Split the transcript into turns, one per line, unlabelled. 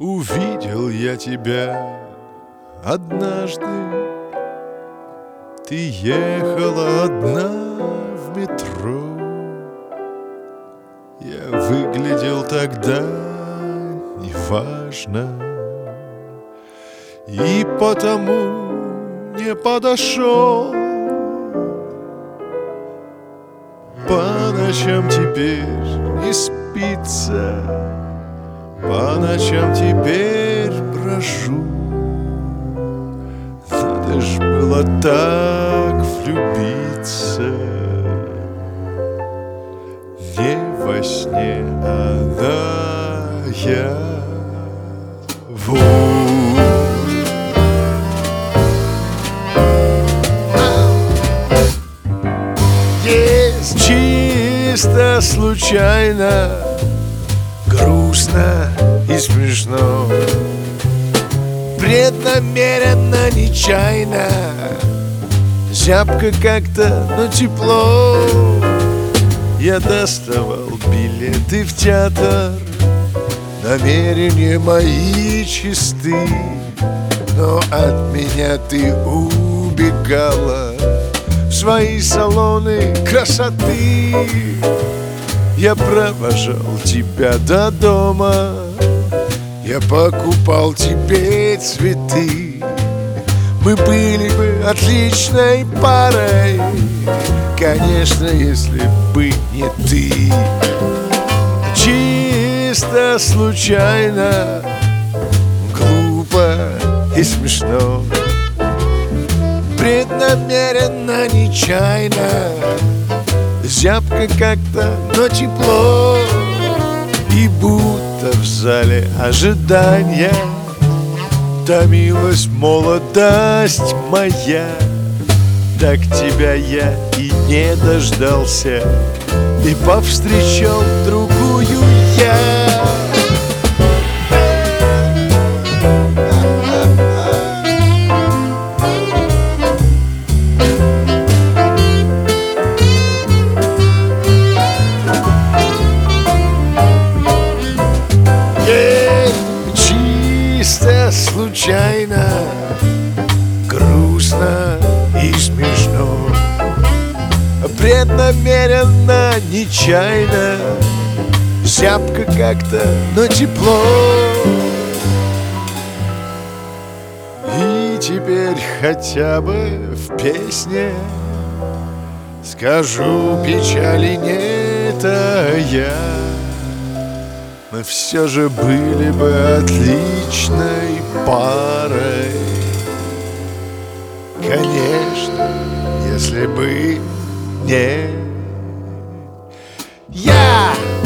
Увидел я тебя однажды. Ты ехала одна в метро. Я выглядел тогда неважно, и потому не подошел. По ночам теперь не спится, по ночам теперь брожу. Надо ж было так влюбиться. Не во сне, а наяву. Есть чисто случайно, грустно и смешно, преднамеренно, нечаянно, зябко как-то, но тепло. Я доставал билеты в театр, намерения мои чисты, но от меня ты убегала в свои салоны красоты. Я провожал тебя до дома, я покупал тебе цветы. Мы были бы отличной парой, конечно, если бы не ты. Чисто случайно, глупо и смешно, преднамеренно, нечаянно, зябко как-то, но тепло. И будто в зале ожидания томилась молодость моя. Так тебя я и не дождался, и повстречал другую я. Чисто случайно, грустно и смешно, преднамеренно, нечаянно, зябко как-то, но тепло. И теперь хотя бы в песне скажу, печали не тая, мы все же были бы отличной парой. Конечно, если бы не я.